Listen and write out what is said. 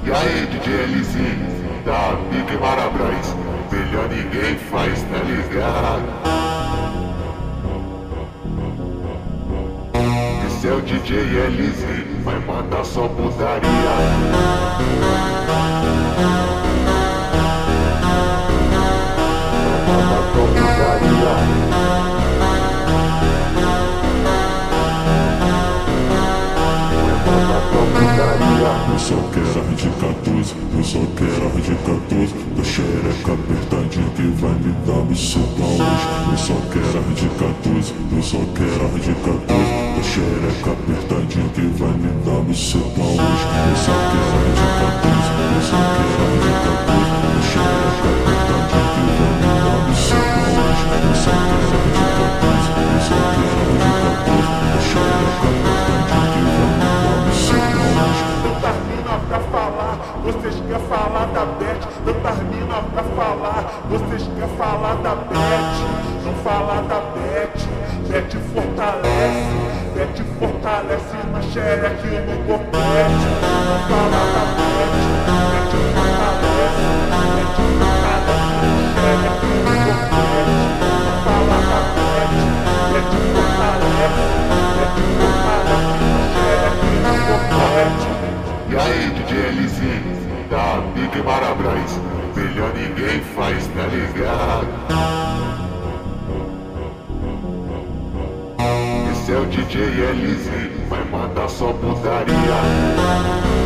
E aí, DJ LZ, da Pique Marabras, melhor ninguém faz, tá ligado? Esse é o DJ LZ, vai mandar só putaria. Eu só quero a de 14, eu só quero a de 14 da xereca apertadinha que vai me dar buceta hoje. Eu só quero a de 14, eu só quero a de 14 da xereca apertadinha que vai me dar buceta hoje. Eu só quero a de 14, eu só quero a de 14 da xereca apertadinha que vai me dar buceta hoje. Eu só quero a de 14, eu só quero a de 14 da xereca apertadinha que vai me dar buceta hoje. Tantas mina pra falar, vocês querem falar da Beth. Tantas mina pra falar, vocês querem falar da Beth. Não falar da Beth, Beth fortalece na xereca e no copete. Não falar da Beth, Beth fortalece na xereca e no copete. Não falar da Beth, Beth fortalece na xereca e no copete. E aí, DJ LZ, da Pique Marabras, melhor ninguém faz, tá ligado? Esse é o DJ LZ, vai mandar só putaria.